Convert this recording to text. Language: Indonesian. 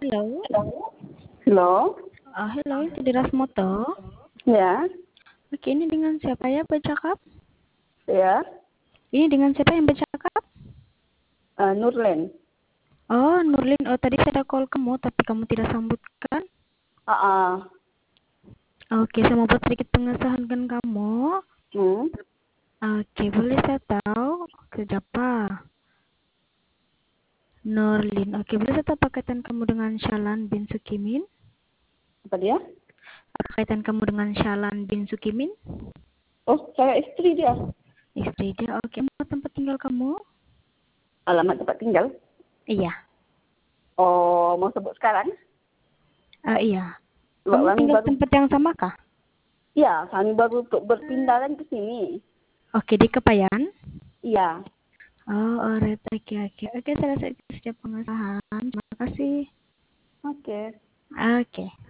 Hello? Halo? Hello, itu di Rasmoto. Ya, Oke, ini dengan siapa ya bercakap? ya, Ini dengan siapa yang bercakap? Nurlen. Oh, Nurlin. Oh, tadi saya ada call kamu, tapi kamu tidak sambutkan. Ah, ah. Oke, saya mau buat sedikit pengesahan kan kamu. Hmm, Oke, boleh saya tahu siapa? Nurlin. Oke, boleh saya tahu apa kaitan kamu dengan Shalan bin Sukimin? apa dia? Apa kaitan kamu dengan Shalan bin Sukimin? Oh, saya istri dia. Istri dia. Oke, mau tempat tinggal kamu? Alamat tempat tinggal. Iya. Oh, mau sebut sekarang? Iya. Sebab Kamu kami tinggal di baru, tempat yang sama kah? ya, kami baru untuk berpindah kan ke sini. Oke, di Kepayan. Iya, Oh, alright. Oke, oke. Oke, saya rasa itu sudah pengesahan. Terima kasih. oke. Oke.